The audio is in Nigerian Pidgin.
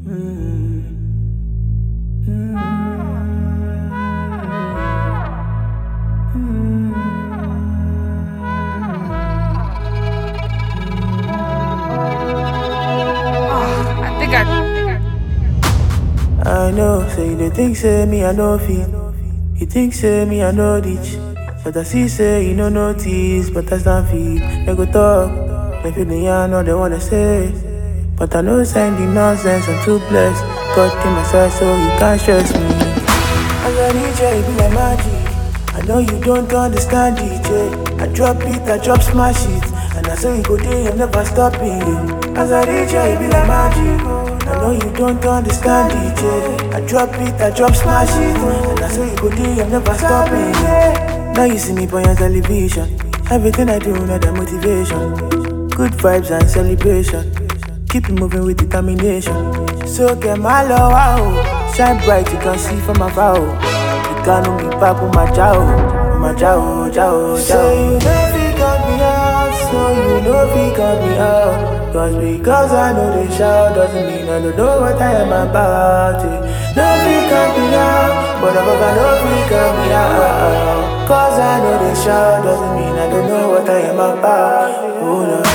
I think I know, say they think say me I know fit. You think say me I know ditch. But I see say you no notice, but I stand feet. They go talk, they feel the yarn all they wanna say. But I know sign the nonsense, I'm too blessed. God came my side so you can't stress me. As a DJ, it be like magic. I know you don't understand DJ. I drop it, I drop smash it. And I say you go there, you never stop it. As a DJ, it be like magic. I know you don't understand DJ. I drop it, I drop smash it. And I say you go there, you never stop it. Now you see me on your television. Everything I do, not the motivation. Good vibes and celebration. Keep it moving with determination. So get my love out. Shine bright, you can see from afar. You can't be back with my ciao. My ciao, ciao, ciao. Say you know fi cut me out. So you know fi cut me out. Because I know they shout doesn't mean I don't know what I am about. No fi cut me out. But I know fi cut me out. Cause I know they shout doesn't mean I don't know what I am about. Oh no.